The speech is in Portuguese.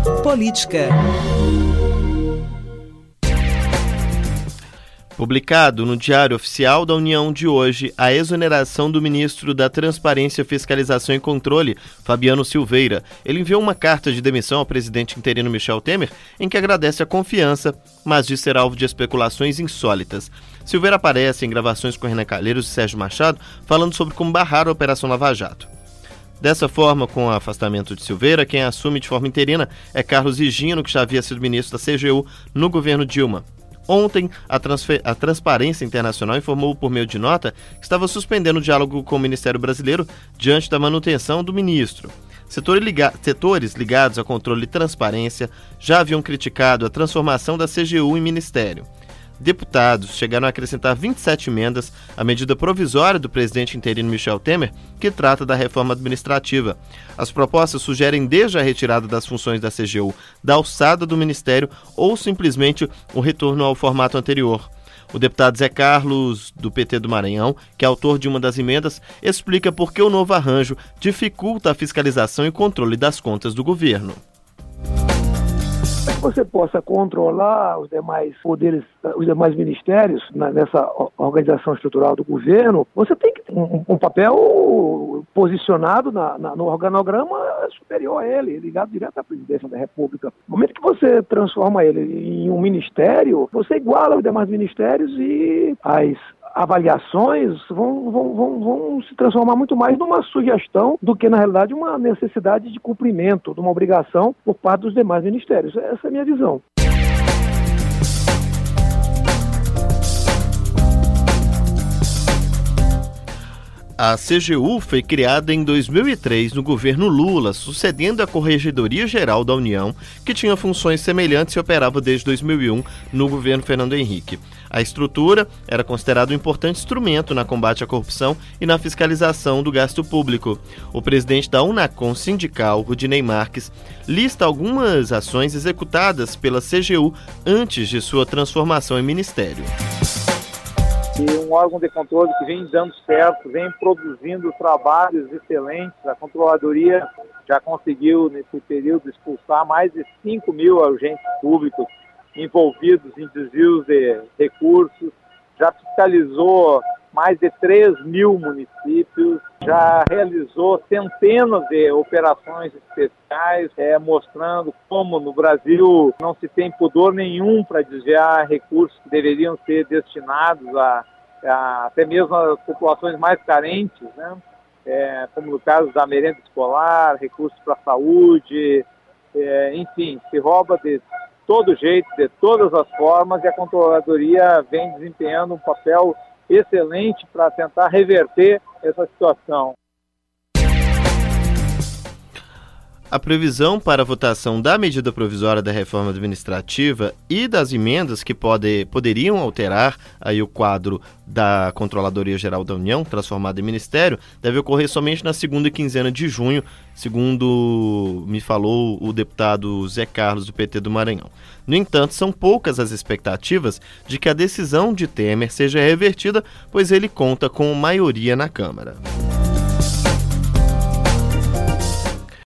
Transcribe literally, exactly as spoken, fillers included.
Política. Publicado no Diário Oficial da União de hoje, a exoneração do ministro da Transparência, Fiscalização e Controle, Fabiano Silveira. Ele enviou uma carta de demissão ao presidente interino Michel Temer, em que agradece a confiança, mas diz ser alvo de especulações insólitas. Silveira aparece em gravações com Renan Calheiros e Sérgio Machado, falando sobre como barrar a Operação Lava Jato. Dessa forma, com o afastamento de Silveira, quem assume de forma interina é Carlos Higino, que já havia sido ministro da C G U no governo Dilma. Ontem, a, transfer... a Transparência Internacional informou por meio de nota que estava suspendendo o diálogo com o Ministério Brasileiro diante da manutenção do ministro. Setores, liga... Setores ligados ao controle e transparência já haviam criticado a transformação da C G U em ministério. Deputados chegaram a acrescentar vinte e sete emendas à medida provisória do presidente interino Michel Temer, que trata da reforma administrativa. As propostas sugerem desde a retirada das funções da C G U da alçada do ministério ou simplesmente o retorno ao formato anterior. O deputado Zé Carlos, do P T do Maranhão, que é autor de uma das emendas, explica por que o novo arranjo dificulta a fiscalização e controle das contas do governo. Para que você possa controlar os demais poderes, os demais ministérios nessa organização estrutural do governo, você tem que ter um, um papel posicionado na, na, no organograma superior a ele, ligado direto à presidência da República. No momento que você transforma ele em um ministério, você iguala os demais ministérios e as avaliações vão, vão, vão, vão se transformar muito mais numa sugestão do que, na realidade, uma necessidade de cumprimento, de uma obrigação por parte dos demais ministérios. Essa é a minha visão. A C G U foi criada em dois mil e três no governo Lula, sucedendo a Corregedoria Geral da União, que tinha funções semelhantes e operava desde dois mil e um no governo Fernando Henrique. A estrutura era considerada um importante instrumento na combate à corrupção e na fiscalização do gasto público. O presidente da Unacom Sindical, Rudinei Marques, lista algumas ações executadas pela C G U antes de sua transformação em ministério. E um órgão de controle que vem dando certo, vem produzindo trabalhos excelentes. A Controladoria já conseguiu, nesse período, expulsar mais de cinco mil agentes públicos envolvidos em desvios de recursos, já fiscalizou mais de três mil municípios, já realizou centenas de operações especiais, é, mostrando como no Brasil não se tem pudor nenhum para desviar recursos que deveriam ser destinados a, a até mesmo as populações mais carentes, né? É, como no caso da merenda escolar, recursos para a saúde, é, enfim, se rouba de todo jeito, de todas as formas, e a Controladoria vem desempenhando um papel excelente para tentar reverter essa situação. A previsão para a votação da medida provisória da reforma administrativa e das emendas que pode, poderiam alterar aí o quadro da Controladoria Geral da União, transformada em ministério, deve ocorrer somente na segunda quinzena de junho, segundo me falou o deputado Zé Carlos, do P T do Maranhão. No entanto, são poucas as expectativas de que a decisão de Temer seja revertida, pois ele conta com maioria na Câmara.